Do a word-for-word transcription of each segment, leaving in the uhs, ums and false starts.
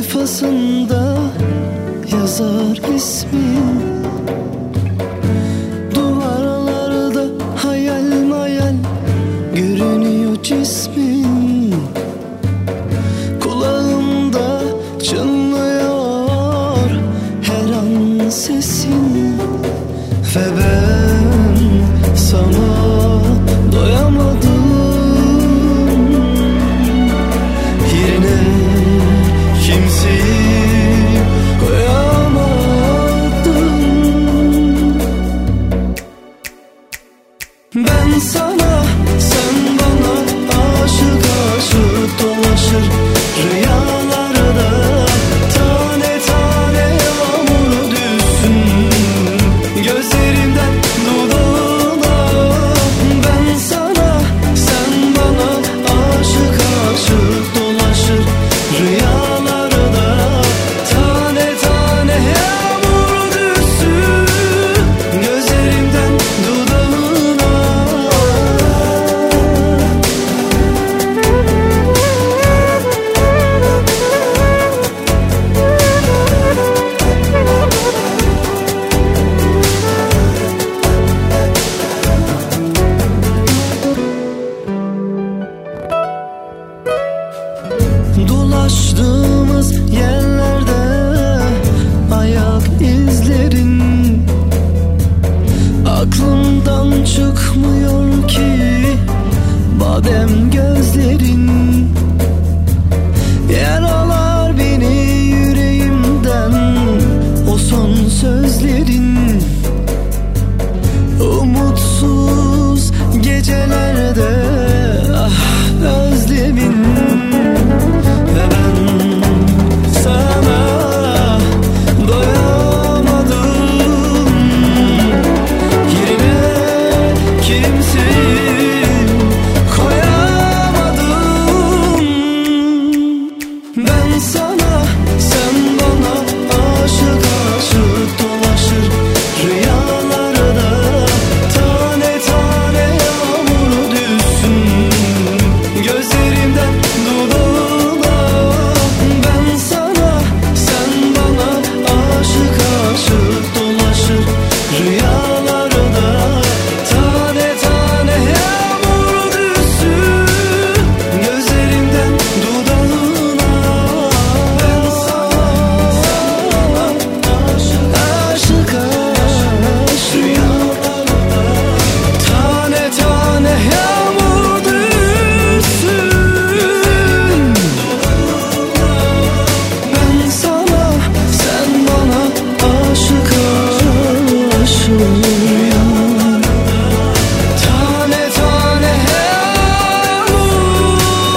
sayfasında yazar ismin. Duvarlarda hayal mayal görünüyor cismin. Kulağımda çınlıyor her an sesin. Ve ben sana doyamadım. Yerine kimseyi koyamadım. Ben sana, sen bana, aşık aşık dolaşır rüyalarda. Tane tane yağmur düşsün gözlerimden dudağına. Ben sana, sen bana, aşık aşık dolaşır rüyalarda. Tane tane yağmur düşsün gözlerimden dudağına. Dolaştığımız yerlerde ayak izlerin aklımdan çıkmıyor ki. Badem gözlerin yaralar beni yüreğimden. O son sözlerin umutsuz gecelerde ah özlemin. Ve ben sana doyamadım. Yerine kimseyi koyamadım. Ben sana, sen bana, aşık aşık dolaşır rüyalarda. Tane tane yağmur düşsün gözlerimden dudağına. Ben sana, sen bana, aşık aşık dolaşır rüyalarda. Tane tane yağmur düşsün gözlerimden dudağına. Ben sana, aşık aşık aşık rüyalarda. Tane tane yağmur düşsün. Ben sana, sen bana, aşık aşık. Tane tane yağmur.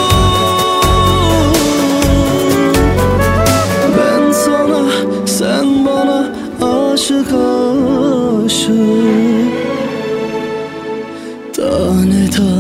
Ben sana, sen bana, aşık aşık. Tane tane